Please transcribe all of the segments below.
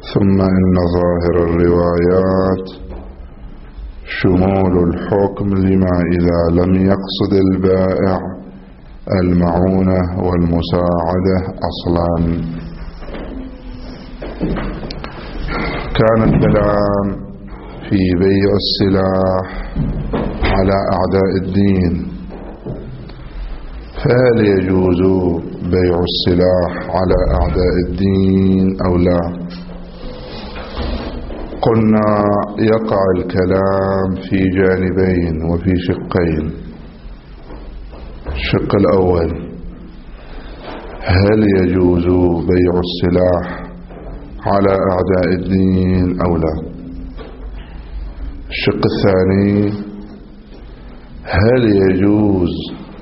ثم إن ظاهر الروايات شمول الحكم لما إذا لم يقصد البائع المعونة والمساعدة أصلا. كان الكلام في بيع السلاح على أعداء الدين، فهل يجوز بيع السلاح على أعداء الدين أو لا؟ قلنا يقع الكلام في جانبين وفي شقين. الشق الأول: هل يجوز بيع السلاح على أعداء الدين أو لا؟ الشق الثاني: هل يجوز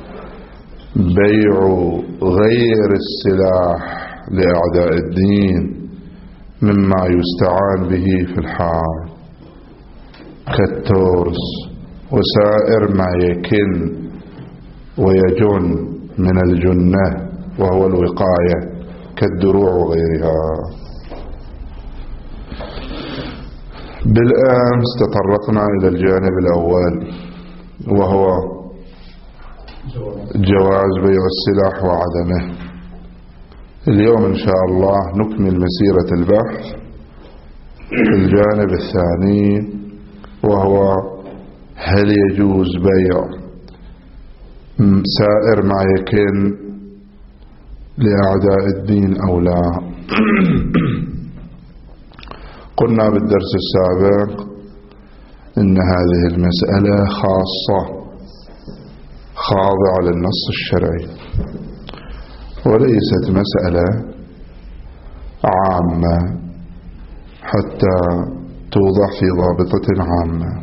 بيع غير السلاح لأعداء الدين مما يستعان به في الحرب كالترس وسائر ما يكن ويجن من الجنة وهو الوقاية كالدروع وغيرها؟ بالأمس تطرقنا إلى الجانب الأول وهو جواز بيع السلاح وعدمه. اليوم إن شاء الله نكمل مسيرة البحث في الجانب الثاني وهو هل يجوز بيع سائر ما يكن لأعداء الدين أو لا. قلنا بالدرس السابق إن هذه المسألة خاصة خاضعة للنص الشرعي وليست مسألة عامة حتى توضع في ضابطة عامة.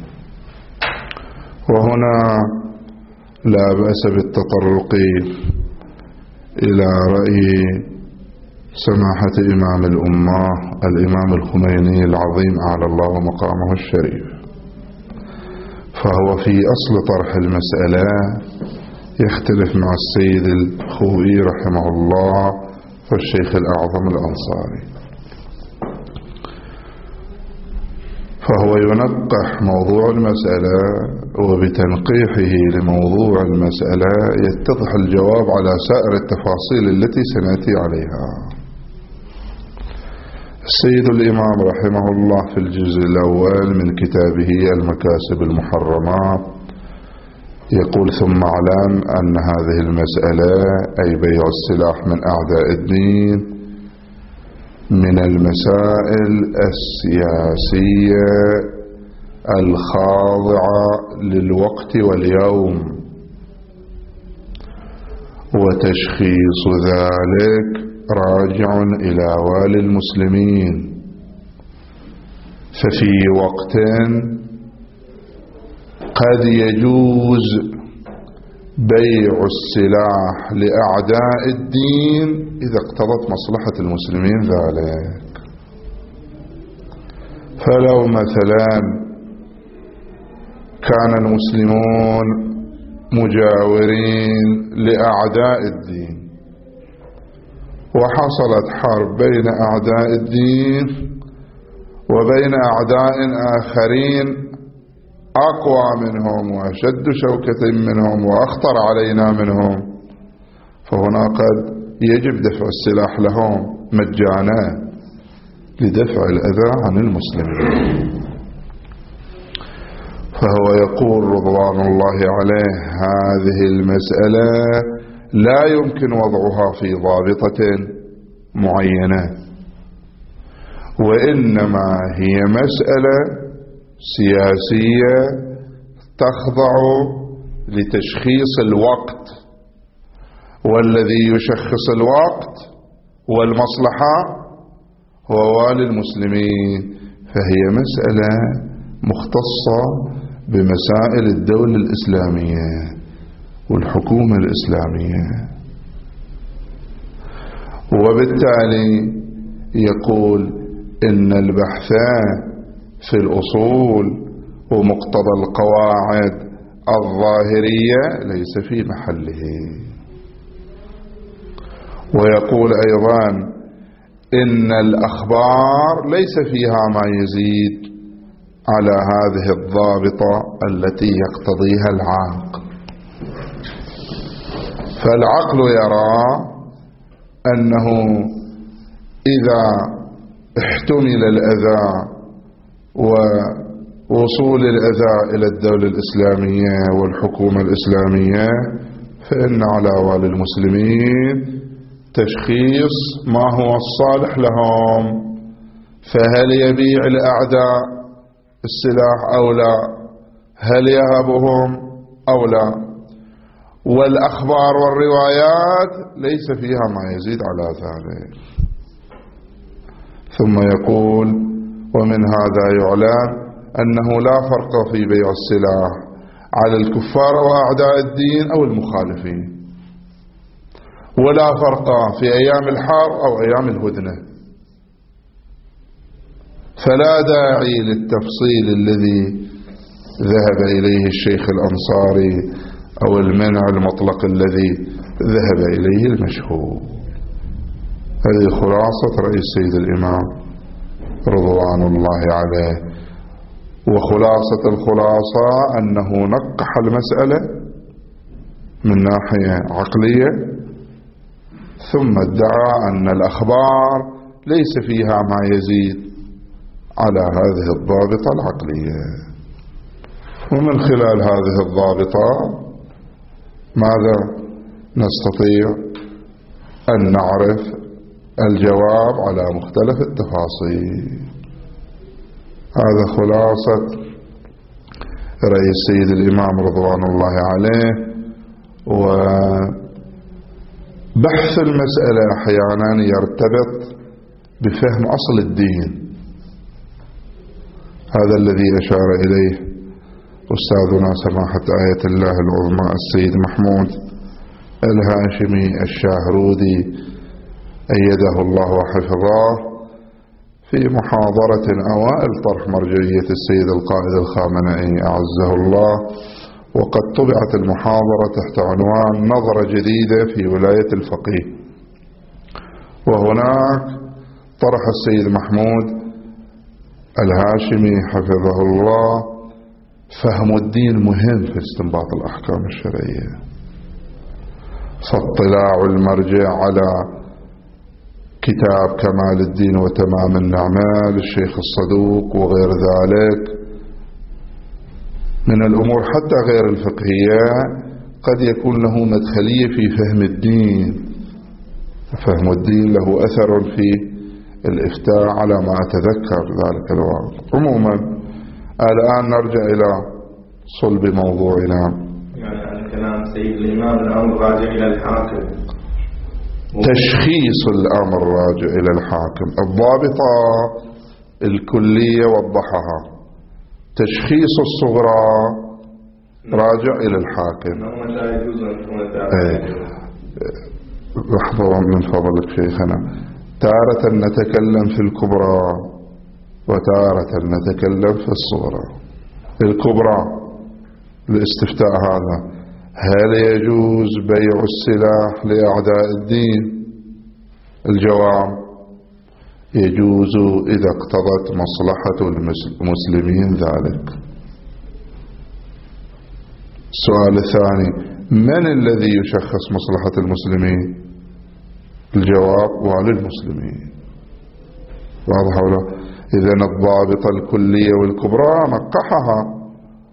وهنا لا بأس بالتطرق إلى رأي سماحة إمام الأمة الإمام الخميني العظيم أعلى الله مقامه الشريف، فهو في أصل طرح المسألة يختلف مع السيد الخوئي رحمه الله والشيخ الأعظم الأنصاري، فهو ينقح موضوع المسألة وبتنقيحه لموضوع المسألة يتضح الجواب على سائر التفاصيل التي سنأتي عليها. السيد الإمام رحمه الله في الجزء الأول من كتابه المكاسب المحرمة يقول: ثم اعلم أن هذه المسألة أي بيع السلاح من أعداء الدين من المسائل السياسية الخاضعة للوقت واليوم، وتشخيص ذلك راجع إلى والي المسلمين. ففي وقت قد يجوز بيع السلاح لأعداء الدين إذا اقتضت مصلحة المسلمين ذلك. فلو مثلا كان المسلمون مجاورين لأعداء الدين وحصلت حرب بين أعداء الدين وبين أعداء آخرين أقوى منهم وأشد شوكة منهم وأخطر علينا منهم، فهنا قد يجب دفع السلاح لهم مجانا لدفع الأذى عن المسلمين. فهو يقول رضوان الله عليه: هذه المسألة لا يمكن وضعها في ضابطة معينة، وإنما هي مسألة سياسية تخضع لتشخيص الوقت، والذي يشخص الوقت والمصلحة هو والي المسلمين، فهي مسألة مختصة بمسائل الدولة الإسلامية والحكومة الإسلامية. وبالتالي يقول إن البحث في الأصول ومقتضى القواعد الظاهرية ليس في محله. ويقول أيضا إن الأخبار ليس فيها ما يزيد على هذه الضابطة التي يقتضيها العقل. فالعقل يرى أنه إذا احتمل الأذى ووصول الأذى إلى الدولة الإسلامية والحكومة الإسلامية فإن على والي المسلمين تشخيص ما هو الصالح لهم. فهل يبيع الأعداء السلاح أو لا؟ هل يهبهم أو لا؟ والأخبار والروايات ليس فيها ما يزيد على ذلك. ثم يقول: ومن هذا يعلم أنه لا فرق في بيع السلاح على الكفار وأعداء الدين أو المخالفين، ولا فرق في أيام الحرب أو أيام الهدنة، فلا داعي للتفصيل الذي ذهب إليه الشيخ الأنصاري أو المنع المطلق الذي ذهب إليه المشهور. هذه خلاصة رأي السيد الإمام رضوان الله عليه. وخلاصة الخلاصة أنه نقح المسألة من ناحية عقلية، ثم ادعى أن الأخبار ليس فيها ما يزيد على هذه الضابطة العقلية. ومن خلال هذه الضابطة ماذا نستطيع أن نعرف الجواب على مختلف التفاصيل. هذا خلاصة رأي السيد الإمام رضوان الله عليه. وبحث المسألة أحيانا يرتبط بفهم أصل الدين. هذا الذي أشار إليه أستاذنا سماحة آية الله العظمى السيد محمود الهاشمي الشاهرودي أيده الله وحفظه في محاضرة أوائل طرح مرجعية السيد القائد الخامنئي أعزه الله. وقد طبعت المحاضرة تحت عنوان نظرة جديدة في ولاية الفقيه. وهناك طرح السيد محمود الهاشمي حفظه الله فهم الدين مهم في استنباط الأحكام الشرعية، فاطلاع المرجع على كتاب كمال الدين وتمام النعمة للشيخ الصدوق وغير ذلك من الأمور حتى غير الفقهية قد يكون له مدخلية في فهم الدين. فهم الدين له أثر في الإفتاء على ما أتذكر ذلك الوقت. عموما الآن نرجع إلى صلب موضوعنا. يعني كلام سيد الإمام الأمر راجع إلى الحاكم، تشخيص الأمر راجع إلى الحاكم. الضابطة الكلية وضحها، تشخيص الصغرى راجع إلى الحاكم. لا يجوز أن تكون لحظة من فضلك شيخنا. تارة نتكلم في الكبرى وتارة نتكلم في الصغرى. الكبرى الاستفتاء هذا، هل يجوز بيع السلاح لأعداء الدين؟ الجواب: يجوز إذا اقتضت مصلحة المسلمين ذلك. السؤال الثاني: من الذي يشخص مصلحة المسلمين؟ الجواب: والي المسلمين. واضح ولا؟ إذن الضابطة الكلية والكبرى نقحها.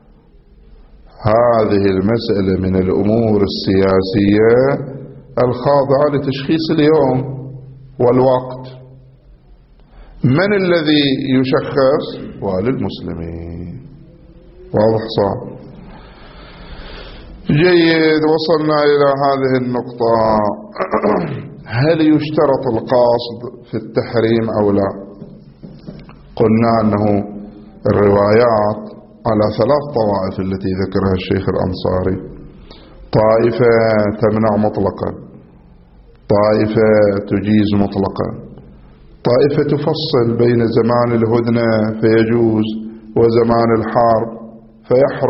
هذه المسألة من الأمور السياسية الخاضعة لتشخيص اليوم والوقت. من الذي يشخص؟ والي المسلمين. واضح صح؟ جيد، وصلنا إلى هذه النقطة. هل يشترط القاصد في التحريم أو لا؟ قلنا أنه الروايات على 3 طوائف التي ذكرها الشيخ الأنصاري. طائفة تمنع مطلقا، طائفة تجيز مطلقا، طائفة تفصل بين زمان الهدنة فيجوز وزمان الحرب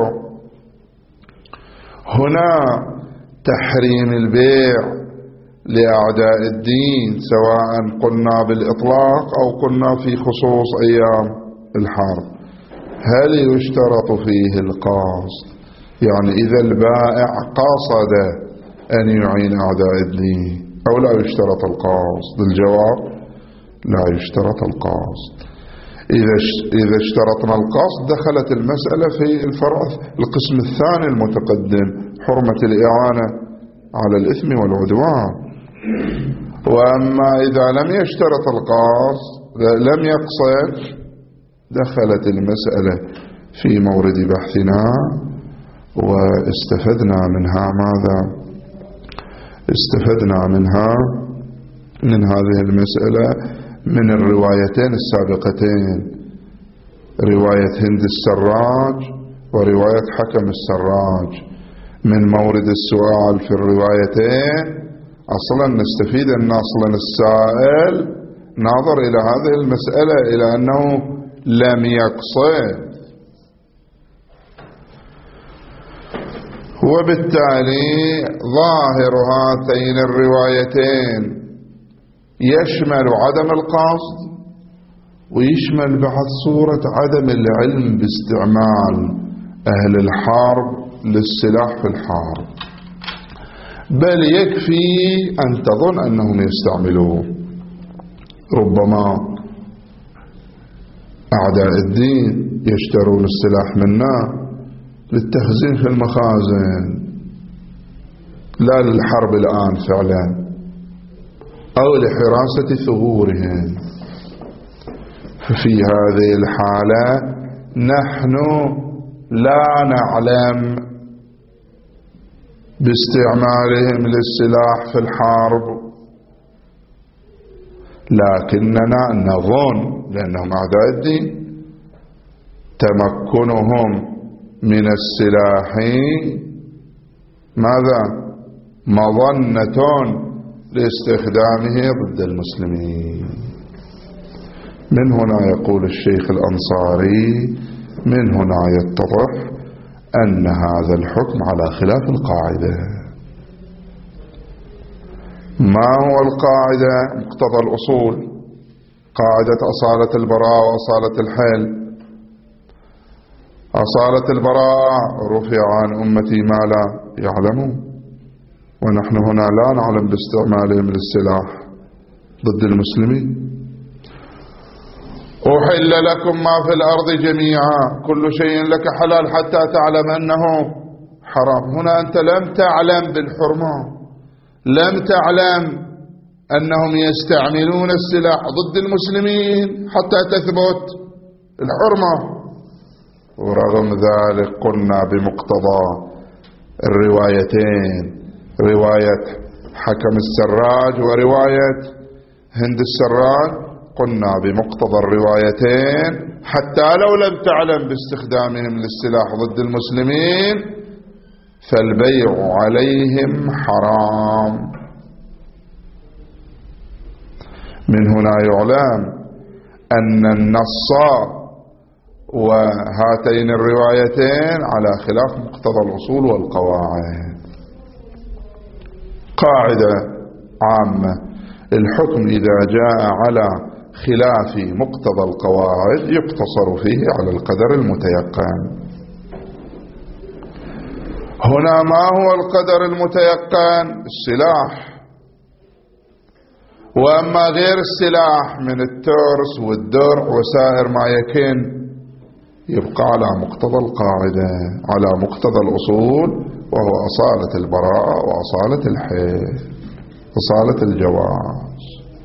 فيحرم. هنا تحريم البيع لأعداء الدين، سواء قلنا بالإطلاق أو قلنا في خصوص أيام الحرب. هل يشترط فيه القصد؟ يعني إذا البائع قصد أن يعين أعداء الدين أو لا يشترط القصد؟ الجواب لا يشترط القصد. إذا اشترطنا القصد دخلت المسألة في القسم الثاني المتقدم، حرمة الإعانة على الإثم والعدوان. وأما إذا لم يشترط القصد، لم يقصد، دخلت المسألة في مورد بحثنا واستفدنا منها ماذا؟ استفدنا منها من هذه المسألة من الروايتين السابقتين، رواية هند السراج ورواية حكم السراج. من مورد السؤال في الروايتين أصلا نستفيد أن أصلا السائل ناظر إلى هذه المسألة إلى أنه لم يقصد، وبالتالي ظاهر هاتين الروايتين يشمل عدم القصد ويشمل بعد صورة عدم العلم باستعمال أهل الحرب للسلاح في الحرب، بل يكفي أن تظن أنهم يستعملوه. ربما أعداء الدين يشترون السلاح منا للتخزين في المخازن، لا للحرب الآن فعلا، أو لحراسة ثغورهم. ففي هذه الحالة نحن لا نعلم باستعمالهم للسلاح في الحرب، لكننا نظن لأنهم أعداء الدين تمكنهم من السلاح ماذا؟ مظنة لاستخدامه ضد المسلمين. من هنا يقول الشيخ الأنصاري: من هنا يتضح أن هذا الحكم على خلاف القاعدة. ما هو القاعدة؟ مقتضى الأصول، قاعدة أصالة البراءة وأصالة الحل. أصالة البراءة: رفع عن أمتي ما لا يعلمون، ونحن هنا لا نعلم باستعمالهم للسلاح ضد المسلمين. أحل لكم ما في الأرض جميعا، كل شيء لك حلال حتى تعلم أنه حرام. هنا أنت لم تعلم بالحرمة، لم تعلم أنهم يستعملون السلاح ضد المسلمين حتى تثبت الحرمة، ورغم ذلك قلنا بمقتضى الروايتين، رواية حكم السراج ورواية هند السراج، قلنا بمقتضى الروايتين حتى لو لم تعلم باستخدامهم للسلاح ضد المسلمين فالبيع عليهم حرام. من هنا يعلم أن النص وهاتين الروايتين على خلاف مقتضى الأصول والقواعد. قاعدة عامة: الحكم إذا جاء على خلاف مقتضى القواعد يقتصر فيه على القدر المتيقن. هنا ما هو القدر المتيقن؟ السلاح. وأما غير السلاح من الترس والدرع وسائر ما يكن يبقى على مقتضى القاعدة، على مقتضى الأصول، وهو أصالة البراءة وأصالة الحل، أصالة الجواز.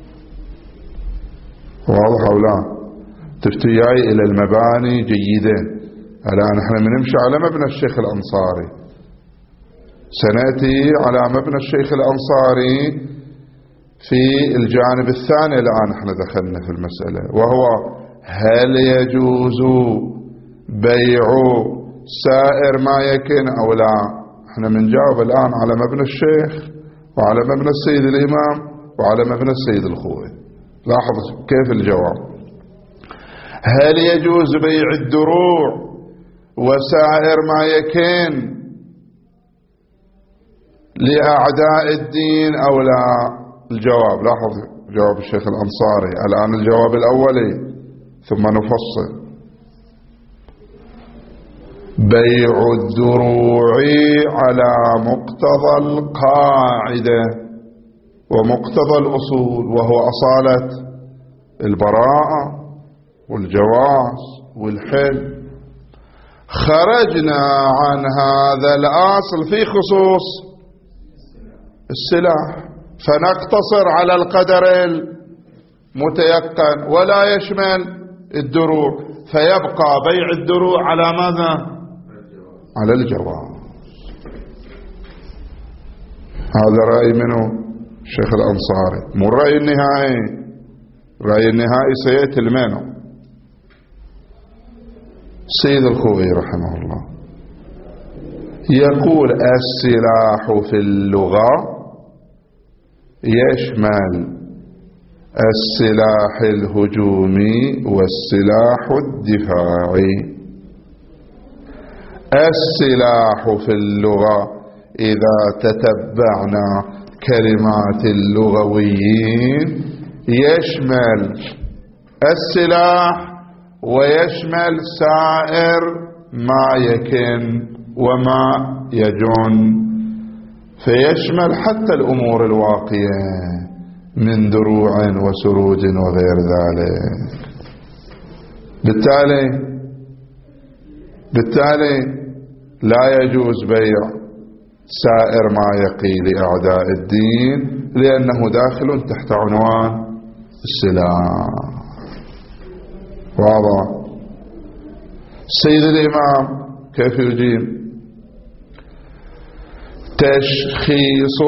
واضح أو لا؟ تفتياي إلى المباني جيدة. الآن نحن بنمشي على مبنى الشيخ الأنصاري، سنأتي على مبنى الشيخ الأنصاري في الجانب الثاني. الآن نحن دخلنا في المسألة، وهو هل يجوز بيع سائر ما يكن أو لا؟ نحن بنجاوب الآن على مبنى الشيخ وعلى مبنى السيد الإمام وعلى مبنى السيد الخوي. لاحظ كيف الجواب: هل يجوز بيع الدروع وسائر ما يكن لأعداء الدين أو لا؟ الجواب، لاحظ جواب الشيخ الأنصاري. الآن الجواب الأولي ثم نفصل. بيع الدروع على مقتضى القاعدة ومقتضى الأصول، وهو أصالة البراءة والجواز والحل. خرجنا عن هذا الأصل في خصوص السلاح، فنقتصر على القدر المتيقن ولا يشمل الدروع، فيبقى بيع الدروع على ماذا؟ على الجواز. هذا رأي منه الشيخ الأنصاري، مو الرأي النهائي. الرأي النهائي سيأتي المانع سيد الخوئي رحمه الله، يقول السلاح في اللغة يشمل السلاح الهجومي والسلاح الدفاعي. السلاح في اللغة إذا تتبعنا كلمات اللغويين يشمل السلاح ويشمل سائر ما يكن وما يجن، فيشمل حتى الأمور الواقية من دروع وسروج وغير ذلك. بالتالي لا يجوز بيع سائر ما يقي لأعداء الدين لأنه داخل تحت عنوان السلاح. واضح؟ سيد الإمام كيف يجيب؟ تشخيص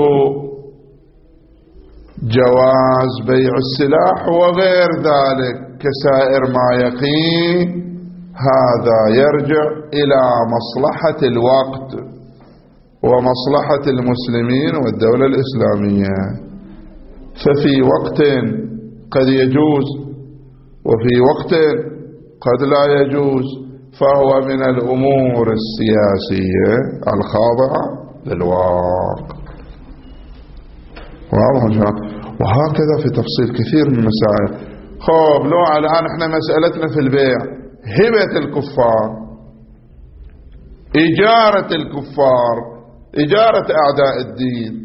جواز بيع السلاح وغير ذلك كسائر ما يقي، هذا يرجع إلى مصلحة الوقت ومصلحة المسلمين والدولة الإسلامية. ففي وقت قد يجوز وفي وقت قد لا يجوز، فهو من الأمور السياسية الخاضعة للواقع. وهكذا في تفصيل كثير من المسائل. خب لو الآن احنا مسألتنا في البيع هبة الكفار، إجارة الكفار، إجارة أعداء الدين،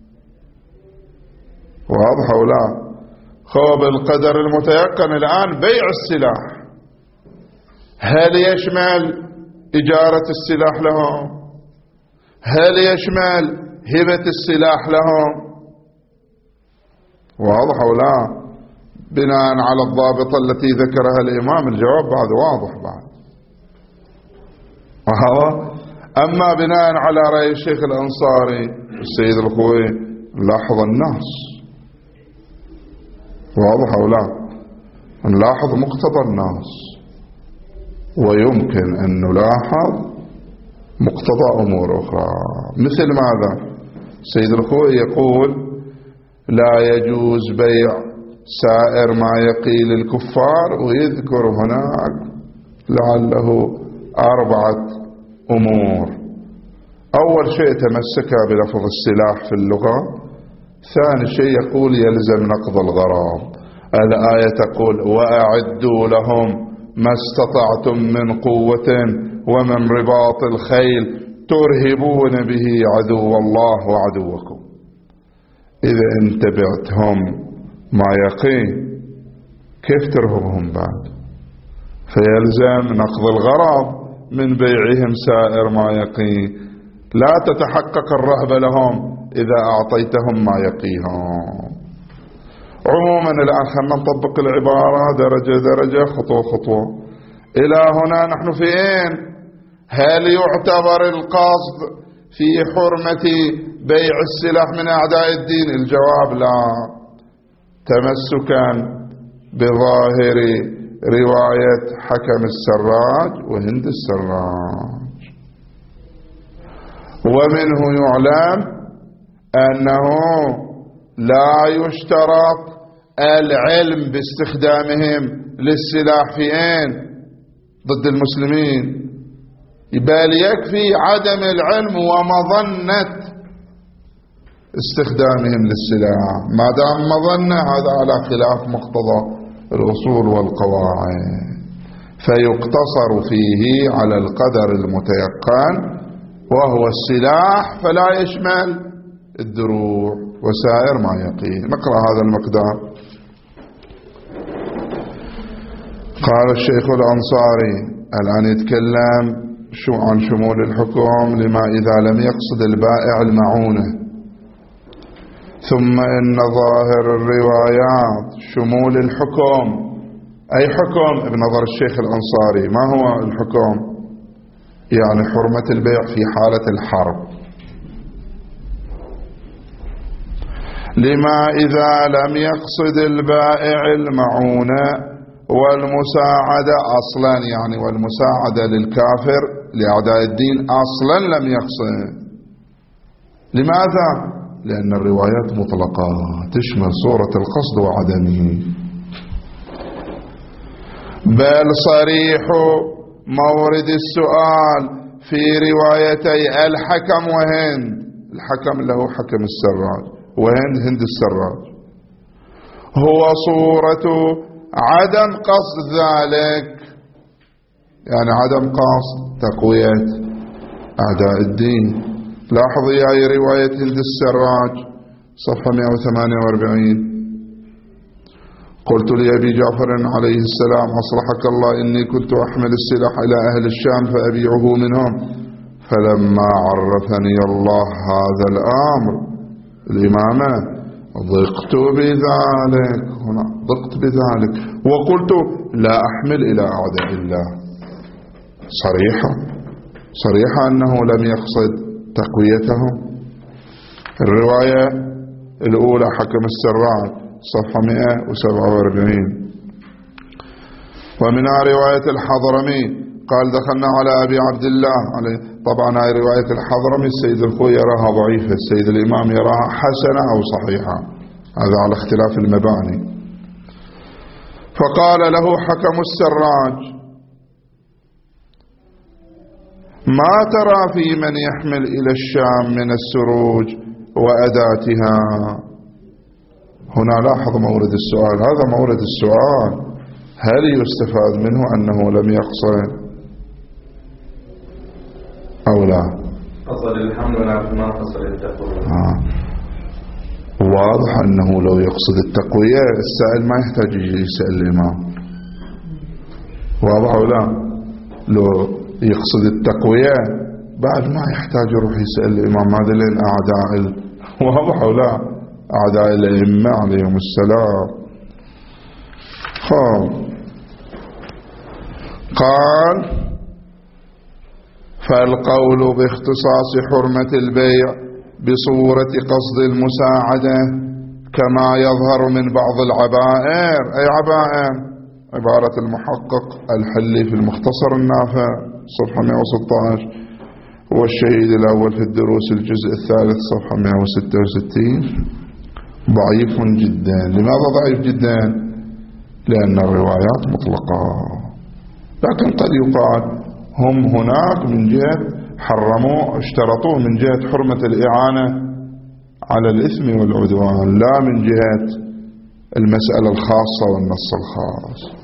واضح أو لا؟ خب القدر المتيقن الآن بيع السلاح، هل يشمل إجارة السلاح لهم؟ هل يشمل هبة السلاح لهم؟ واضح أو لا؟ بناء على الضابطة التي ذكرها الإمام الجواب بعد واضح بعد. أما بناء على رأي الشيخ الأنصاري السيد الخوئي نلاحظ النص، واضح أو لا؟ نلاحظ مقتضى النص، ويمكن أن نلاحظ مقتضى أمور أخرى. مثل ماذا؟ السيد الخوئي يقول لا يجوز بيع سائر ما يقي للكفار، ويذكر هناك لعله 4 أمور. أول شيء تمسك بلفظ السلاح في اللغة. ثاني شيء يقول يلزم نقض الغرام. الآية تقول وأعدوا لهم ما استطعتم من قوة ومن رباط الخيل ترهبون به عدو الله وعدوكم. إذا انت بعتهم ما يقي كيف ترهبهم بعد؟ فيلزم نقض الغرام من بيعهم سائر ما يقي. لا تتحقق الرهبة لهم إذا أعطيتهم ما يقيهم. عموما الآن خلنا نطبق العبارة درجة درجة خطوة خطوة. إلى هنا نحن في أين؟ هل يعتبر القصد في حرمة بيع السلاح من أعداء الدين؟ الجواب لا، تمسكا بظاهر رواية حكم السراج وهند السراج. ومنه يعلم أنه لا يشترط العلم باستخدامهم للسلاح في أين؟ ضد المسلمين، بل يكفي عدم العلم ومظنة استخدامهم للسلاح ما دام مظنة، هذا على خلاف مقتضى الأصول والقواعد، فيقتصر فيه على القدر المتيقن وهو السلاح، فلا يشمل الدروع وسائر ما يقين. نقرأ هذا المقدار. قال الشيخ الأنصاري الآن يتكلم عن شمول الحكم لما إذا لم يقصد البائع المعونة. ثم إن ظاهر الروايات شمول الحكم. أي حكم بنظر الشيخ الأنصاري؟ ما هو الحكم؟ يعني حرمة البيع في حالة الحرب. لما إذا لم يقصد البائع المعونة والمساعدة أصلا، يعني والمساعدة للكافر لأعداء الدين أصلا لم يقصد. لماذا؟ لأن الروايات مطلقة تشمل صورة القصد وعدمه. بل صريح مورد السؤال في روايتي الحكم وهند، الحكم له حكم السراج وهند هند السراج، هو صورة عدم قصد ذلك، يعني عدم قصد تقوية أعداء الدين. لاحظوا يا رواية هند السراج صفحة 148. قلت لأبي جعفر عليه السلام أصلحك الله إني كنت أحمل السلاح إلى أهل الشام فأبيعه منهم، فلما عرفني الله هذا الأمر الإمامة ضقت بذلك، هنا ضقت بذلك وقلت لا أحمل إلى أعداء الله. صريحة أنه لم يقصد تقويتهم. الرواية الأولى حكم السراج صفحة 147. ومنها رواية الحضرمي قال دخلنا على أبي عبد الله عليه. طبعا هاي رواية الحضرمي السيد الخوي يراها ضعيفة، السيد الإمام يراها حسنة أو صحيحة، هذا على اختلاف المباني. فقال له حكم السراج ما ترى في من يحمل إلى الشام من السروج وأداتها. هنا لاحظ مورد السؤال، هذا مورد السؤال، هل يستفاد منه أنه لم يقصد أو لا؟ قصد الحمل ولكن ما قصد التقوية. واضح أنه لو يقصد التقوية السائل ما يحتاج يجي يسأل الإمام. واضح أو لا؟ لو يقصد التقوية بعد ما يحتاج يروح يسأل الإمام. هذا لين أعداء واضح أو لا؟ أعداء الأئمة عليهم السلام. قال فالقول باختصاص حرمة البيع بصورة قصد المساعدة كما يظهر من بعض العبائر. أي عبائر؟ عبارة المحقق الحلي في المختصر النافع صفحة 116، والشهيد الأول في الدروس الجزء الثالث صفحة 166. ضعيف جدا. لماذا ضعيف جدا؟ لأن الروايات مطلقة، لكن قد يقال هم هناك من جهة حرموا اشترطوه من جهة حرمة الإعانة على الإثم والعدوان، لا من جهة المسألة الخاصة والنص الخاص.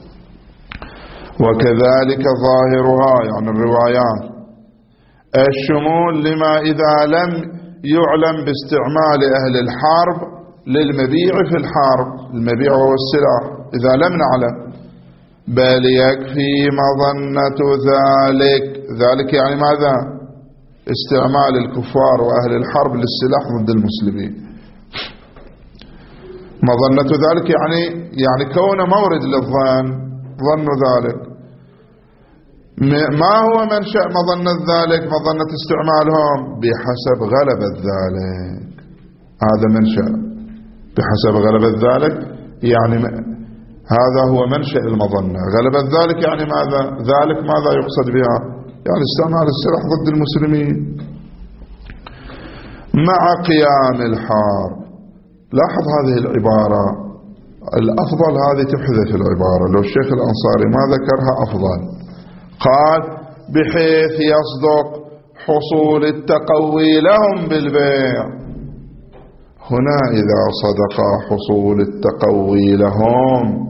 وكذلك ظاهرها يعني الروايات الشمول لما إذا لم يعلم باستعمال أهل الحرب للمبيع في الحرب، المبيع هو السلاح، إذا لم نعلم، بل يكفي مظنة ذلك يعني ماذا؟ استعمال الكفار وأهل الحرب للسلاح ضد المسلمين. مظنة ذلك يعني كون مورد للظن، ظن ذلك. ما هو منشأ مظنة ذلك؟ مظنة استعمالهم بحسب غلبة ذلك، هذا منشأ بحسب غلبة ذلك، يعني هذا هو منشأ المظنة. غلبة ذلك يعني ماذا؟ ذلك ماذا يقصد بها؟ يعني استعمال السلاح ضد المسلمين مع قيام الحرب. لاحظ هذه العبارة، الأفضل هذه تحذف العبارة، لو الشيخ الأنصاري ما ذكرها أفضل. قال بحيث يصدق حصول التقوي لهم بالبيع. هنا إذا صدق حصول التقوي لهم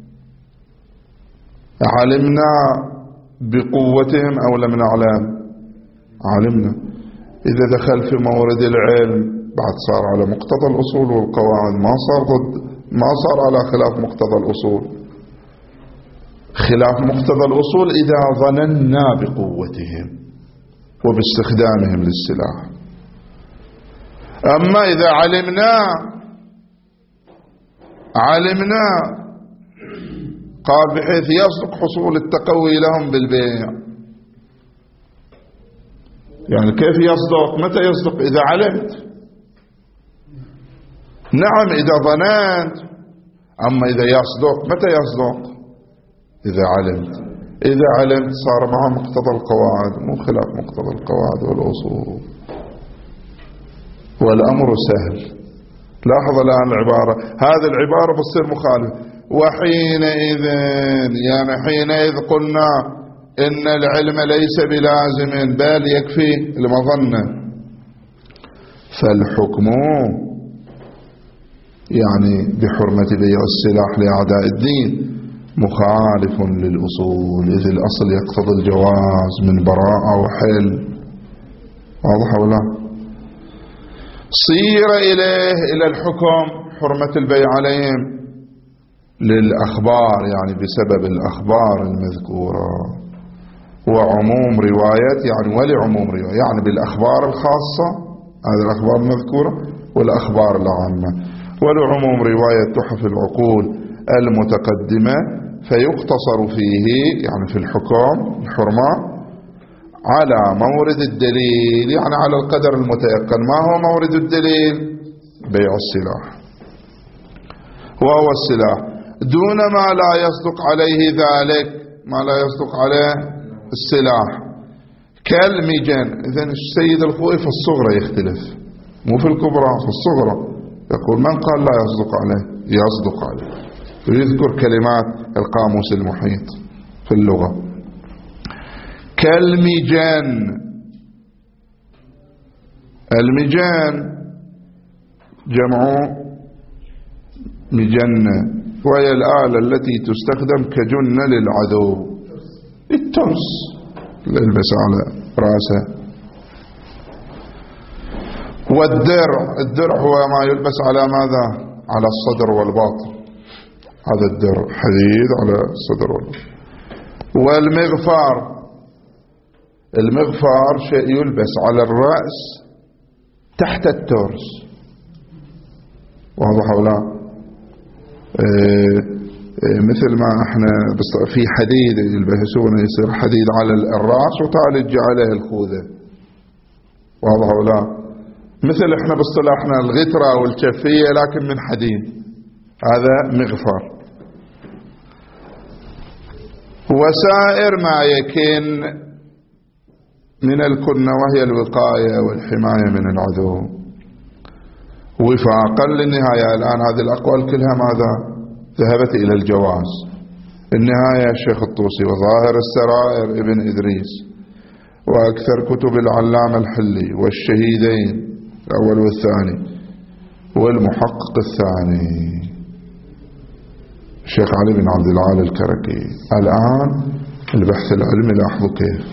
علمنا بقوتهم أو لم نعلم؟ علمنا. إذا دخل في مورد العلم بعد صار على مقتضى الأصول والقواعد، ما صار على خلاف مقتضى الأصول. خلاف مقتضى الأصول إذا ظننا بقوتهم وباستخدامهم للسلاح. أما إذا علمنا قال بحيث يصدق حصول التقوي لهم بالبيع. يعني كيف يصدق؟ متى يصدق؟ إذا علمت. نعم إذا ظننت. أما إذا يصدق متى يصدق؟ إذا علمت صار معه مقتضى القواعد، مو خلاف مقتضى القواعد والأصول، والأمر سهل. لاحظ الآن العبارة، هذه العبارة بتصير مخالفة. حينئذ قلنا إن العلم ليس بلازم بل يكفي المظنة، فالحكم بحرمة بيع السلاح لأعداء الدين مخالف للأصول، إذ الأصل يقتضي الجواز من براءة وحل. واضح ولا؟ صير إلى الحكم حرمة البيع عليهم للأخبار، بسبب الأخبار المذكورة، وعموم روايات ولعموم روايات، بالأخبار الخاصة، هذه الأخبار المذكورة، والأخبار العامة، ولعموم رواية تحف العقول المتقدمة، فيقتصر فيه في الحكم الحرمة على مورد الدليل، على القدر المتيقن. ما هو مورد الدليل؟ بيع السلاح، وهو السلاح دون ما لا يصدق عليه ذلك، ما لا يصدق عليه السلاح كالمجن. إذن السيد الخوئي في الصغرى يختلف، مو في الكبرى، في الصغرى يقول من قال لا يصدق عليه؟ يصدق عليه، ويذكر كلمات القاموس المحيط في اللغة. كالمجان، المجان جمع مجنة، وهي الآلة التي تستخدم كجنة للعدو، الترس اللي يلبس على رأسه. والدرع هو ما يلبس على ماذا؟ على الصدر والباطن، هذا الدرع حديد على الصدر والباطن. المغفار شيء يلبس على الرأس تحت الترس. واضح ولا؟ مثل ما احنا في حديد يلبسونه، يصير حديد على الرأس وتعالج عليه الخوذة. واضح ولا؟ مثل احنا باصطلاحنا الغترة والكفية لكن من حديد، هذا مغفر. وسائر ما يكن من الكنة، وهي الوقاية والحماية من العدو وفاقا للنهاية. الآن هذه الأقوال كلها ماذا؟ ذهبت إلى الجواز. النهاية الشيخ الطوسي، وظاهر السرائر ابن إدريس، وأكثر كتب العلامة الحلي، والشهيدين الأول والثاني، والمحقق الثاني الشيخ علي بن عبد العال الكركي. الآن البحث العلمي لاحظوا كيف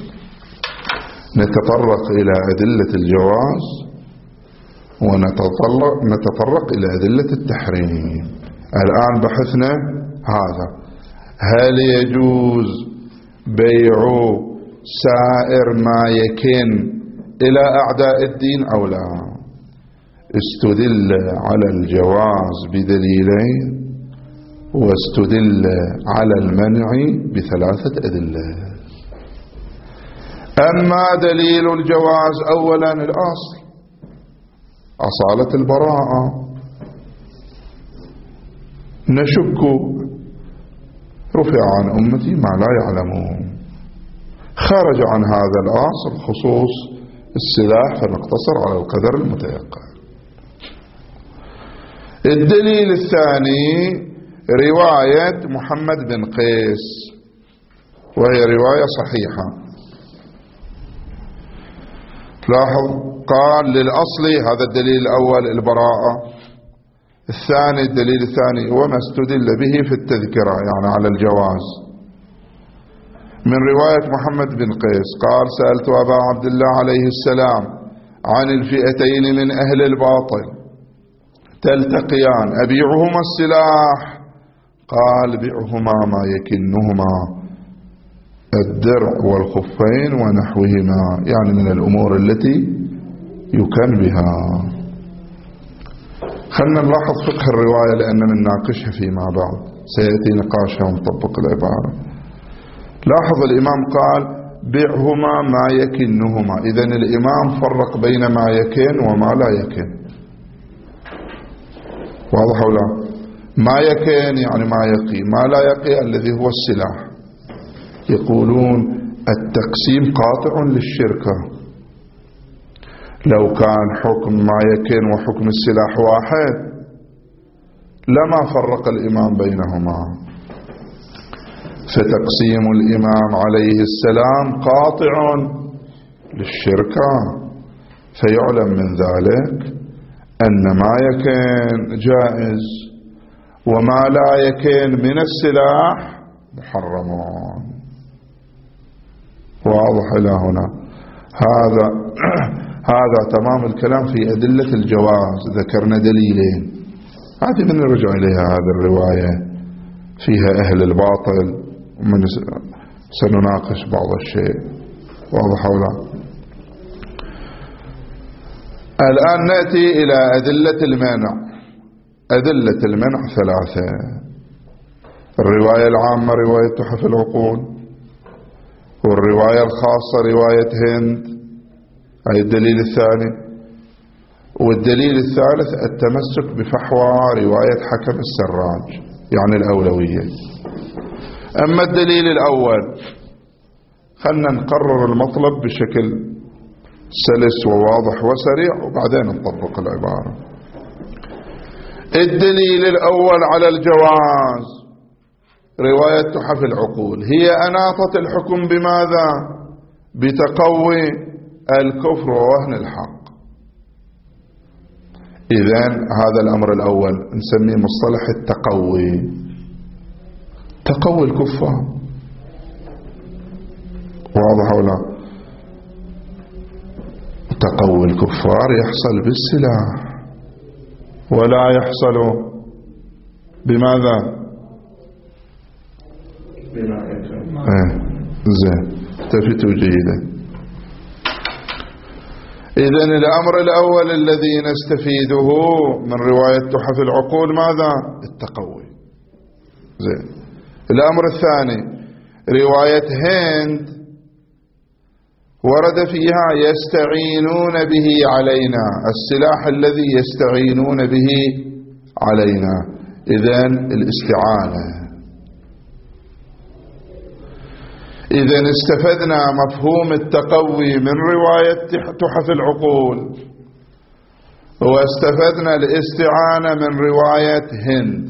نتطرق إلى أدلة الجواز ونتطرق إلى أدلة التحريم. الآن بحثنا هذا، هل يجوز بيع سائر ما يكن إلى أعداء الدين أو لا؟ استدل على الجواز بدليلين، واستدل على المنع بثلاثة أدلة. أما دليل الجواز أولا الأصل أصالة البراءة. نشك رفع عن أمتي ما لا يعلمون، خرج عن هذا الأصل خصوص السلاح فنقتصر على القدر المتيقن. الدليل الثاني رواية محمد بن قيس، وهي رواية صحيحة. لاحظ قال للأصل، هذا الدليل الأول البراءة. الثاني الدليل الثاني هو ما استدل به في التذكرة، يعني على الجواز، من رواية محمد بن قيس قال سألت أبا عبد الله عليه السلام عن الفئتين من أهل الباطل تلتقيان أبيعهما السلاح؟ قال بيعهما ما يكنهما الدرع والخفين ونحوهما، يعني من الأمور التي يكن بها. خلنا نلاحظ فقه الرواية لأن نناقشها فيما بعد، سيأتي نقاشها ونطبق العبارة. لاحظ الإمام قال بيعهما ما يكنهما، إذن الإمام فرق بين ما يكن وما لا يكن. واضح أو لا؟ ما يكن يعني ما يقي، ما لا يقي الذي هو السلاح. يقولون التقسيم قاطع للشركة، لو كان حكم ما يكن وحكم السلاح واحد لما فرق الإمام بينهما، فتقسيم الإمام عليه السلام قاطع للشركة، فيعلم من ذلك أن ما يكن جائز وما لا يكن من السلاح محرمون. واضح إلى هنا؟ هذا تمام الكلام في أدلة الجواز. ذكرنا دليلين، هذه من نرجع إليها. هذه الرواية فيها أهل الباطل، ومن سنناقش بعض الشيء. واضح ولا؟ الآن نأتي إلى أدلة المنع. أدلة المنع ثلاثة: الرواية العامة رواية تحف العقول، والرواية الخاصة رواية هند، أي الدليل الثاني، والدليل الثالث التمسك بفحوى رواية حكم السراج، يعني الأولوية. أما الدليل الأول خلنا نقرر المطلب بشكل سلس وواضح وسريع وبعدين نطبق العبارة. الدليل الأول على الجواز رواية تحف العقول، هي أناطة الحكم بماذا؟ بتقوي الكفر ووهن الحق. إذن هذا الأمر الأول نسميه مصطلح التقوي، تقوي الكفار. واضح ولا؟ تقوي الكفار يحصل بالسلاح ولا يحصل بماذا؟ زين، التفتوا جيدا. إذن الأمر الأول الذي نستفيده من رواية تحف العقول ماذا؟ التقوي. زين. الأمر الثاني رواية هند ورد فيها يستعينون به علينا، السلاح الذي يستعينون به علينا، إذن الاستعانة. إذن استفدنا مفهوم التقوي من رواية تحف العقول، واستفدنا الاستعانة من رواية هند.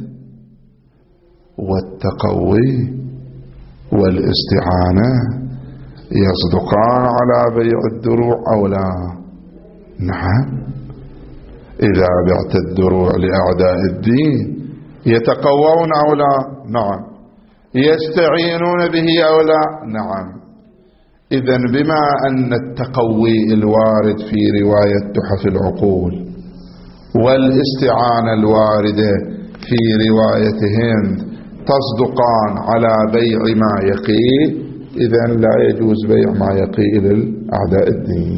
والتقوي والاستعانة يصدقان على بيع الدروع أو لا؟ نعم، إذا بعت الدروع لأعداء الدين يتقوون أو لا؟ نعم. يستعينون به أو لا؟ نعم. إذن بما أن التقوي الوارد في رواية تحف العقول والاستعانة الواردة في رواية هند تصدقان على بيع ما يقي، إذن لا يجوز بيع ما يقي للأعداء الدين.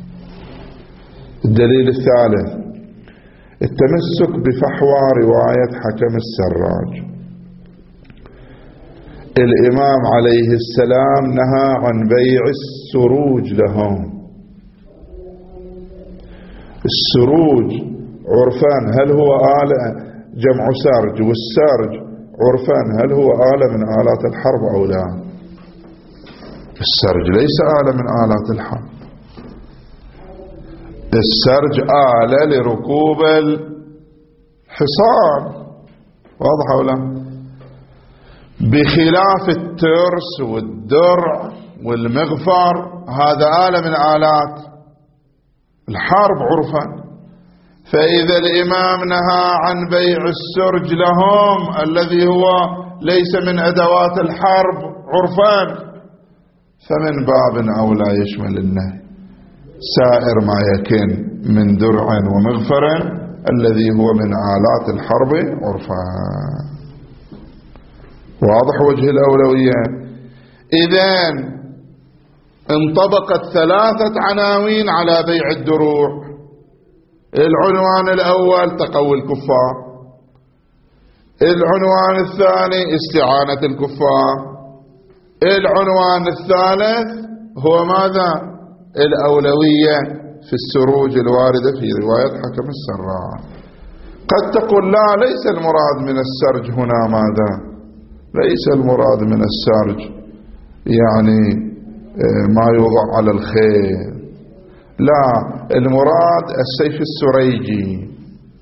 الدليل الثالث التمسك بفحوى رواية حكم السراج. الإمام عليه السلام نهى عن بيع السروج لهم. السروج عرفان هل هو آلة، جمع سرج، والسرج عرفان هل هو آلة من آلات الحرب أو لا؟ السرج ليس آلة من آلات الحرب، السرج آلة لركوب الحصان. واضح أو لا؟ بخلاف الترس والدرع والمغفر، هذا آلة من آلات الحرب عرفا. فإذا الإمام نهى عن بيع السرج لهم الذي هو ليس من أدوات الحرب عرفا، فمن باب أولى يشمل النهي سائر ما يكن من درع ومغفر الذي هو من آلات الحرب عرفا. واضح وجه الأولوية؟ إذن انطبقت 3 عناوين على بيع الدروع. العنوان الأول تقوي الكفار، العنوان الثاني استعانة الكفار، العنوان الثالث هو ماذا؟ الأولوية في السروج الواردة في رواية حكم السراج. قد تقول لا، ليس المراد من السرج هنا ماذا؟ ليس المراد من السرج يعني ما يوضع على الخيل، لا، المراد السيف السريجي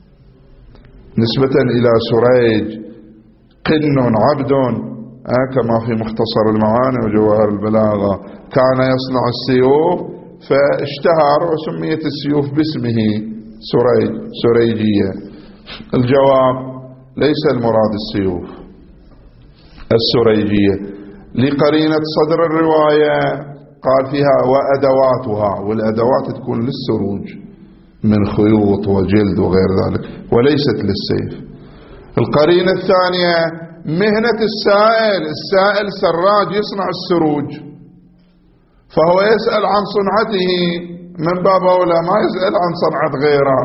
نسبة إلى سريج قن عبد، كما في مختصر المعاني وجواهر البلاغة، كان يصنع السيوف فاشتهر وسميت السيوف باسمه سريجية. الجواب ليس المراد السيوف السريجية، لقرينة صدر الرواية قال فيها وأدواتها، والأدوات تكون للسروج من خيوط وجلد وغير ذلك وليست للسيف. القرينة الثانية مهنة السائل سراج يصنع السروج، فهو يسأل عن صنعته من باب أولى ما يسأل عن صنعة غيره.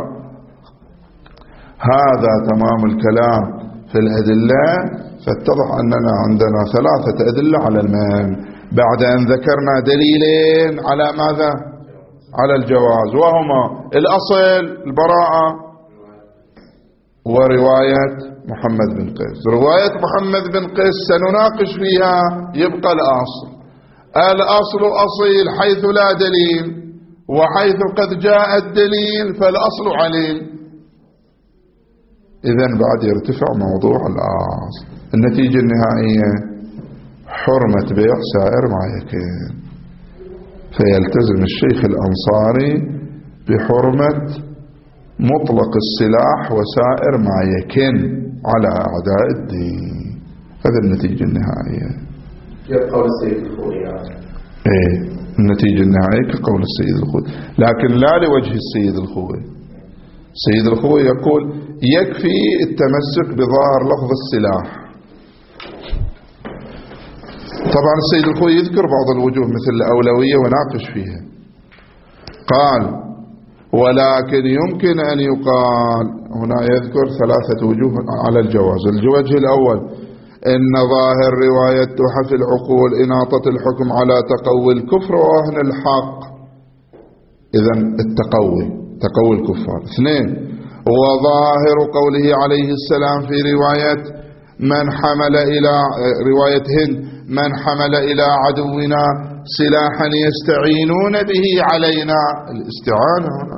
هذا تمام الكلام في الأدلة. فاتضح أننا عندنا 3 أدلة على المنع بعد أن ذكرنا دليلين على ماذا؟ على الجواز، وهما الأصل البراءة ورواية محمد بن قيس. رواية محمد بن قيس سنناقش فيها، يبقى الأصل أصيل حيث لا دليل، وحيث قد جاء الدليل فالأصل عليل. إذن بعد يرتفع موضوع الأصل. النتيجة النهائية حرمة بيع سائر ما يكن، فيلتزم الشيخ الأنصاري بحرمة مطلق السلاح وسائر ما يكن على أعداء الدين. هذا النتيجة النهائية. كقول السيد الخوئي النتيجة النهائية كقول السيد الخوئي، لكن لا لوجه السيد الخوئي. السيد الخوئي يقول يكفي التمسك بظاهر لفظ السلاح. طبعا السيد الخوئي يذكر بعض الوجوه مثل الأولوية وناقش فيها. قال ولكن يمكن أن يقال، هنا يذكر 3 وجوه على الجواز. الوجه الأول إن ظاهر رواية تحف العقول إناطة الحكم على تقوي الكفر ووهن الحق، إذن تقوي الكفار. 2 وظاهر قوله عليه السلام في رواية من حمل إلى رواية هند من حمل إلى عدونا سلاحا يستعينون به علينا، الاستعانة هنا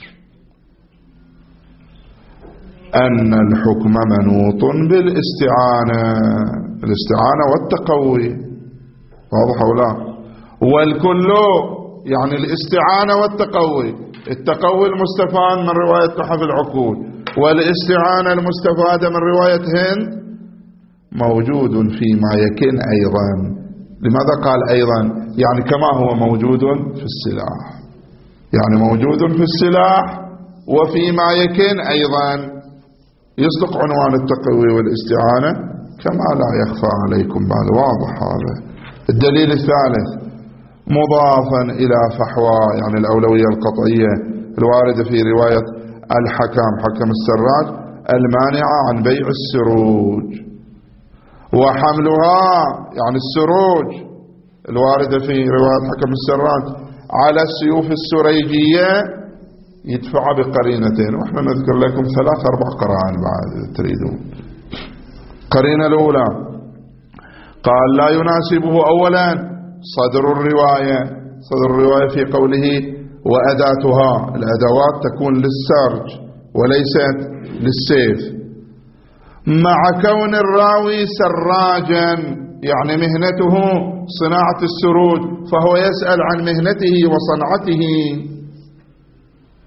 أن الحكم منوط بالاستعانة، الاستعانة والتقوي، واضح ولا؟ والكل يعني الاستعانة والتقوي، التقوي المستفاد من رواية تحف العقول والاستعانة المستفادة من رواية هند موجود فيما يكن أيضا. لماذا قال أيضا؟ يعني كما هو موجود في السلاح، يعني موجود في السلاح وفيما يكن أيضا. يصدق عنوان التقوي والاستعانة كما لا يخفى عليكم بعد، واضح هذا. الدليل الثالث مضافا إلى فحوى، يعني الأولوية القطعية الواردة في رواية حكم السراج المانعة عن بيع السروج، وحملها يعني السروج الواردة في رواية حكم السراج على السيوف السريجية يدفع بقرينتين، وإحنا نذكر لكم 3-4 قرائن بعد تريدون. قرينة الأولى قال لا يناسبه أولا صدر الرواية في قوله وأداتها، الأدوات تكون للسرج وليست للسيف، مع كون الراوي سراجا يعني مهنته صناعة السروج، فهو يسأل عن مهنته وصنعته.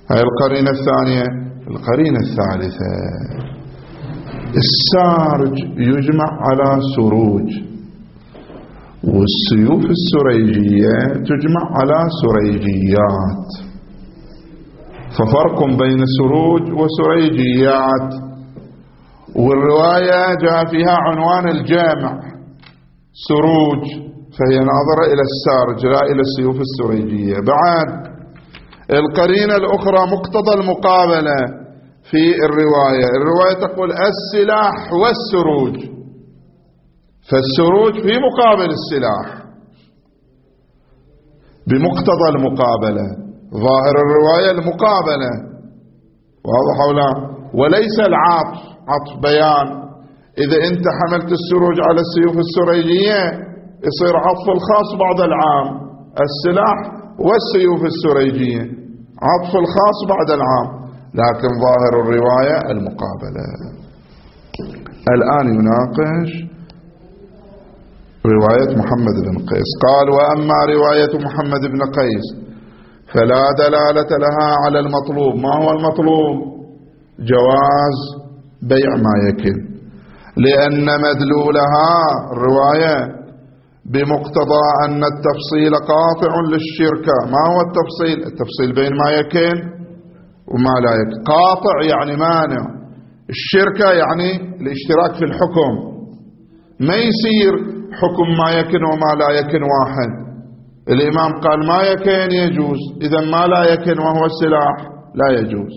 هاي القرينة الثانية. القرينة الثالثة، السارج يجمع على سروج، والسيوف السريجية تجمع على سريجيات، ففرق بين سروج وسريجيات. والرواية جاء فيها عنوان الجامع سروج، فهي ناظرة إلى السارج لا إلى السيوف السريجية. بعد القرينة الأخرى مقتضى المقابلة في الرواية تقول السلاح والسروج، فالسروج في مقابل السلاح بمقتضى المقابلة. ظاهر الرواية المقابلة، واضح أو لا؟ وليس العطف، عطف بيان. إذا أنت حملت السروج على السيوف السريجية يصير عطف الخاص بعد العام، السلاح والسيوف السريجية، عطف الخاص بعد العام، لكن ظاهر الرواية المقابلة. الآن يناقش رواية محمد بن قيس. قال: وأما رواية محمد بن قيس فلا دلالة لها على المطلوب. ما هو المطلوب؟ جواز بيع ما يكن، لأن مدلولها الرواية بمقتضى أن التفصيل قاطع للشركة. ما هو التفصيل؟ التفصيل بين ما يكن وما لا يكن. قاطع يعني مانع، الشركة يعني الاشتراك في الحكم، ما يصير حكم ما يكن وما لا يكن واحد. الإمام قال ما يكن يجوز، إذا ما لا يكن وهو السلاح لا يجوز.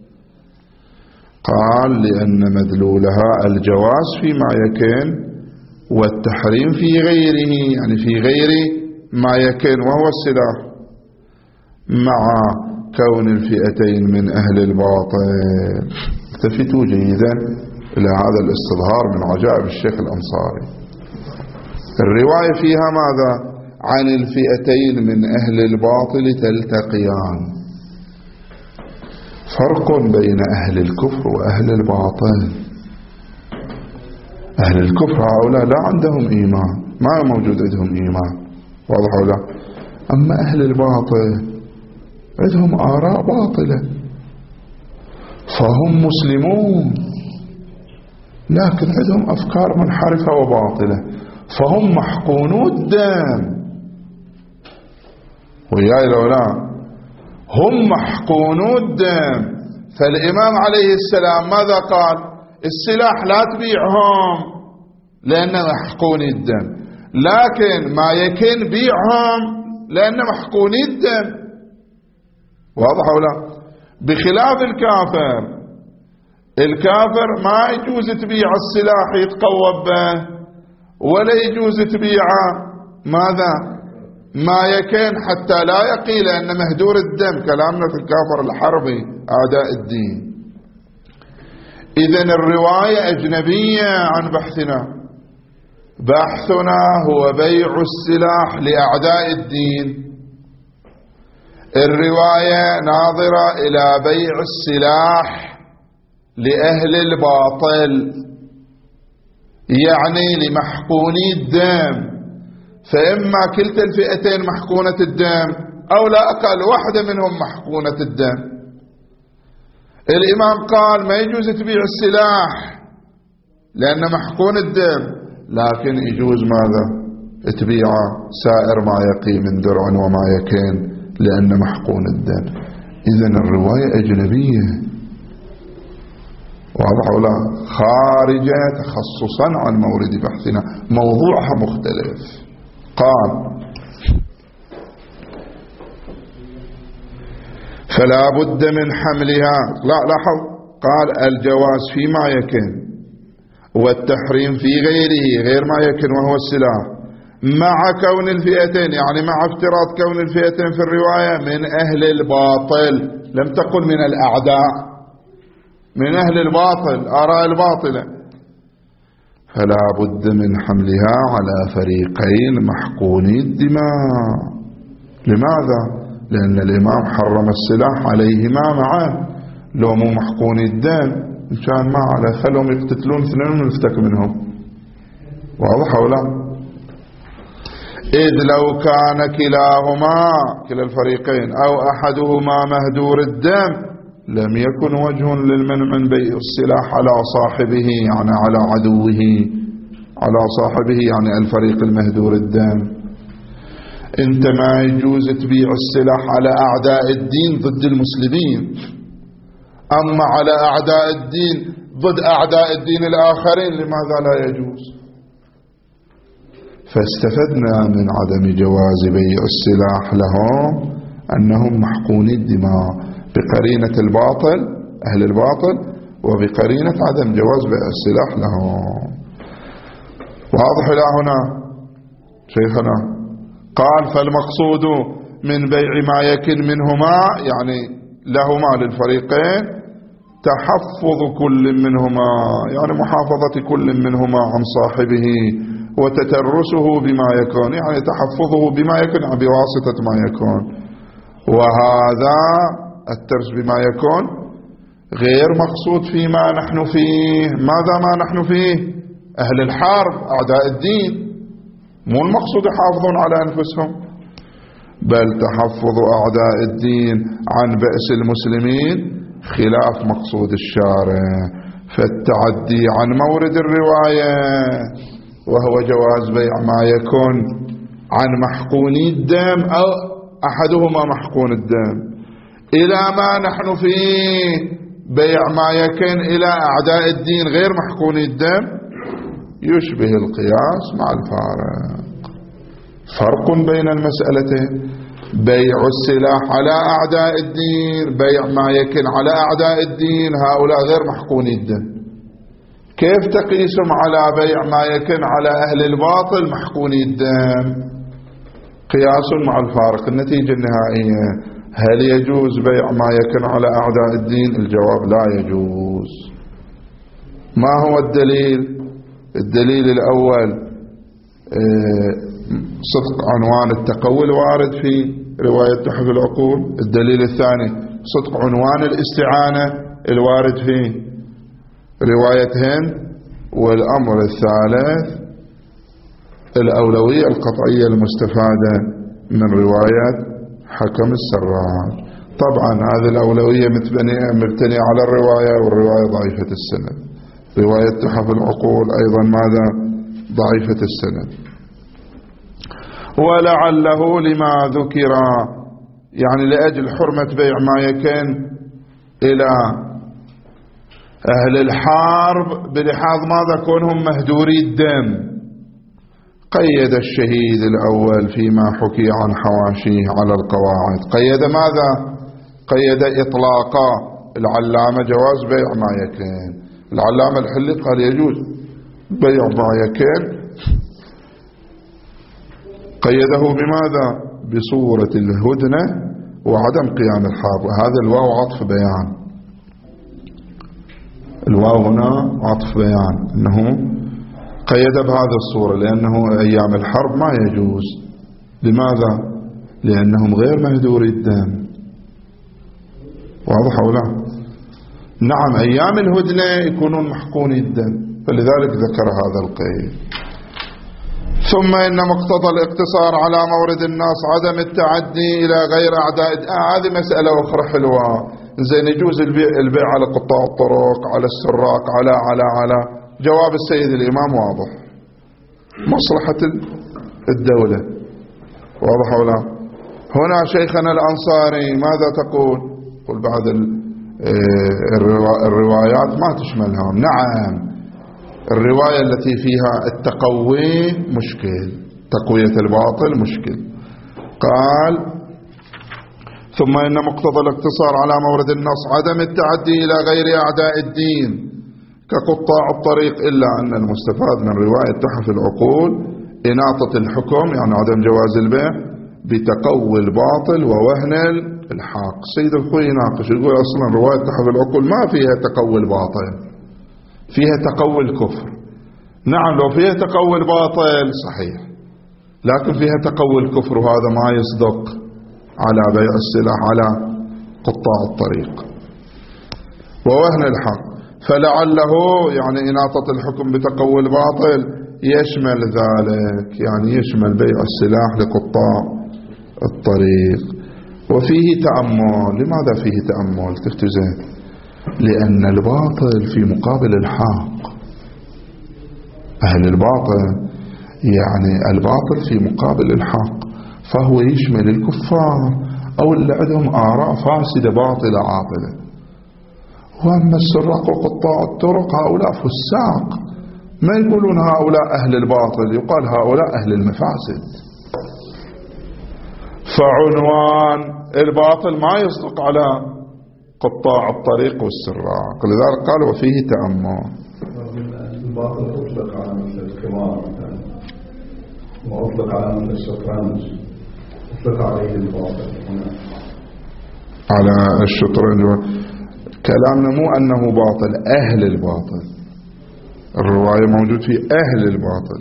قال: لأن مدلولها الجواز فيما يكن والتحريم في غيره، يعني في غير ما يكن وهو السلاح، مع كون الفئتين من أهل الباطل. التفتوا جيدا إلى هذا الاستظهار من عجائب الشيخ الأنصاري. الرواية فيها ماذا؟ عن الفئتين من أهل الباطل تلتقيان. فرق بين أهل الكفر وأهل الباطل. أهل الكفر هؤلاء لا عندهم إيمان، ما موجود عندهم إيمان، واضح ولا لا؟ أما أهل الباطل عندهم آراء باطلة، فهم مسلمون لكن عندهم أفكار منحرفة وباطلة، فهم محقونو الدم. وياي لو لا، هم محقونو الدم. فالإمام عليه السلام ماذا قال؟ السلاح لا تبيعهم لأنه محقون الدم، لكن ما يكن بيعهم لأنه محقون الدم. واضح ولا؟ بخلاف الكافر، الكافر ما يجوز تبيع السلاح يتقوب به، ولا يجوز تبيع ماذا؟ ما يكن حتى لا يقيل أن مهدور الدم. كلامنا في الكافر الحربي أعداء الدين. إذن الرواية أجنبية عن بحثنا. بحثنا هو بيع السلاح لأعداء الدين، الرواية ناظرة إلى بيع السلاح لأهل الباطل، يعني لمحقوني الدم. فإما كلتا الفئتين محقونة الدم، أو لا أقل واحدة منهم محقونة الدم. الإمام قال ما يجوز تبيع السلاح لأنه محقون الدم، لكن يجوز ماذا؟ تبيع سائر ما يقي من درع وما يكن لأنه محقون الدم. إذن الرواية أجنبية، واضح ولا؟ خارجة تخصصا عن مورد بحثنا، موضوعها مختلف. قال: فلا بد من حملها. لا لاحظ، قال الجواز فيما يكن والتحريم في غيره، غير ما يكن وهو السلاح، مع كون الفئتين، يعني مع افتراض كون الفئتين في الرواية من أهل الباطل، لم تقل من الأعداء، من أهل الباطل، آراء الباطلة. فلا بد من حملها على فريقين محقوني الدماء. لماذا؟ لأن الإمام حرم السلاح عليهما معا، لو مو محقوني الدم إن كان ما على خلهم يقتتلون اثنين ونفتك منهم. واضح ولا؟ إذ لو كان كلاهما كلا الفريقين أو أحدهما مهدور الدم لم يكن وجه للمنع من بيع السلاح على صاحبه، يعني على عدوه، على صاحبه يعني الفريق المهدور الدم. انت ما يجوز تبيع السلاح على أعداء الدين ضد المسلمين، أما على أعداء الدين ضد أعداء الدين الآخرين لماذا لا يجوز؟ فاستفدنا من عدم جواز بيع السلاح لهم أنهم محقوني الدماء بقرينة الباطل، أهل الباطل، وبقرينة عدم جواز بيع السلاح لهم. واضح إلى هنا شيخنا؟ قال فالمقصود من بيع ما يكن منهما يعني لهما للفريقين تحفظ كل منهما، يعني محافظة كل منهما عن صاحبه وتترسه بما يكون، يعني تحفظه بما يكون بواسطة ما يكون. وهذا الترس بما يكون غير مقصود فيما نحن فيه. ماذا ما نحن فيه؟ أهل الحرب أعداء الدين، مو المقصود يحافظون على أنفسهم، بل تحفظ أعداء الدين عن بأس المسلمين خلاف مقصود الشارع، فالتعدي عن مورد الرواية وهو جواز بيع ما يكون عن محقوني الدم أو أحدهما محقون الدم إلى ما نحن فيه بيع ما يكن إلى أعداء الدين غير محقوني الدم يشبه القياس مع الفارق. فرق بين المسألتين، بيع السلاح على أعداء الدين، بيع ما يكن على أعداء الدين هؤلاء غير محقوني الدم. كيف تقيسهم على بيع ما يكن على أهل الباطل محقوني الدم؟ قياس مع الفارق. النتيجة النهائية هل يجوز بيع ما يكن على أعداء الدين؟ الجواب لا يجوز. ما هو الدليل؟ الدليل الأول صدق عنوان التقوي الوارد في رواية تحف العقول. الدليل الثاني صدق عنوان الاستعانة الوارد في رواية هند. والأمر الثالث الأولوية القطعية المستفادة من رواية حكم السراج. طبعا هذه الأولوية مبتنية على الرواية، والرواية ضعيفة السند. رواية تحف العقول أيضا ماذا؟ ضعيفة السند. ولعله لما ذكر يعني لأجل حرمة بيع ما يكن إلى أهل الحرب بلحاظ ماذا؟ كونهم مهدوري الدم. قيد الشهيد الأول فيما حكي عن حواشيه على القواعد، قيد ماذا؟ قيد إطلاقا العلامة جواز بيع ما يكن. العلامة الحلي قال يجوز بيع ما يكن، قيده بماذا؟ بصورة الهدنة وعدم قيام الحرب. هذا الواو عطف بيان، الواو هنا عطف بيان، أنه قيد بهذا الصورة لأنه أيام الحرب ما يجوز. لماذا؟ لأنهم غير مهدوري الدم. واضح أو لا؟ نعم أيام الهدنة يكونون محقوني الدم، فلذلك ذكر هذا القيد. ثم إن مقتضى الاقتصار على مورد النص عدم التعدي إلى غير أعداء. هذه مسألة أخرى حلوة. زين يجوز البيع على قطاع الطرق، على السراق، على جواب السيد الإمام واضح، مصلحة الدولة. واضح أو لا؟ هنا شيخنا الأنصاري ماذا تقول؟ قل بعد الروايات ما تشملهم. نعم الرواية التي فيها التقوي مشكل، تقوية الباطل مشكل. قال ثم إن مقتضى الاقتصار على مورد النص عدم التعدي إلى غير أعداء الدين كقطاع الطريق، إلا أن المستفاد من رواية تحف العقول إناطة الحكم يعني عدم جواز البيع بتقوي الباطل ووهن الحق. السيد الخوي يناقش يقول أصلا رواية تحف العقول ما فيها تقوي الباطل، فيها تقوي الكفر. نعم لو فيها تقوي الباطل صحيح، لكن فيها تقوي الكفر، وهذا ما يصدق على بيع السلاح على قطاع الطريق ووهن الحق. فلعله يعني إناطة الحكم بتقوي الباطل يشمل ذلك، يعني يشمل بيع السلاح لقطاع الطريق. وفيه تأمل. لماذا فيه تأمل؟ تختزين لأن الباطل في مقابل الحق. أهل الباطل يعني الباطل في مقابل الحق، فهو يشمل الكفار أو اللي عندهم آراء فاسدة باطلة عاطلة. وأما السراق وقطاع الطرق هؤلاء فساق، ما يقولون هؤلاء أهل الباطل، يقال هؤلاء أهل المفاسد. فعنوان الباطل ما يصدق على قطاع الطريق والسراق، لذلك قال وفيه تأمل. الباطل أطلق على مثل القمار وأطلق على مثل الشطرنج، أطلق عليه الباطل على الشطرنج. كلامنا مو أنه باطل، أهل الباطل. الرواية موجود في أهل الباطل.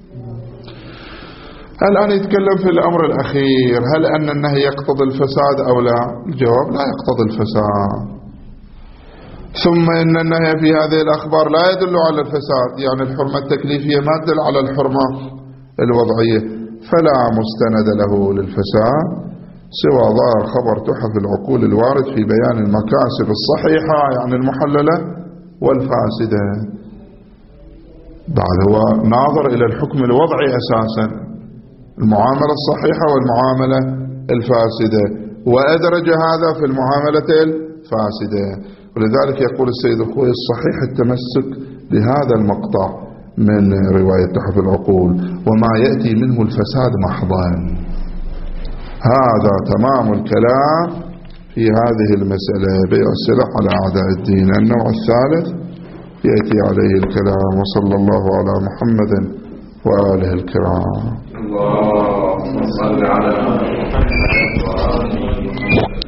الآن يتكلم في الأمر الأخير، هل أن النهي يقتضي الفساد أو لا؟ الجواب لا يقتضي الفساد. ثم إن النهي في هذه الأخبار لا يدل على الفساد، يعني الحرمة التكليفية ما تدل على الحرمة الوضعية، فلا مستند له للفساد سوى ظاهر خبر تحف العقول الوارد في بيان المكاسب الصحيحة يعني المحللة والفاسدة. بعد هو ناظر إلى الحكم الوضعي أساسا، المعاملة الصحيحة والمعاملة الفاسدة، وأدرج هذا في المعاملة الفاسدة. ولذلك يقول السيد الخوئي الصحيح التمسك بهذا المقطع من رواية تحف العقول، وما يأتي منه الفساد محضا. هذا تمام الكلام في هذه المسألة، بيع السلاح على أعداء الدين. النوع الثالث يأتي عليه الكلام. وصلى الله على محمد وآله الكرام. اللهم صل على محمد وآله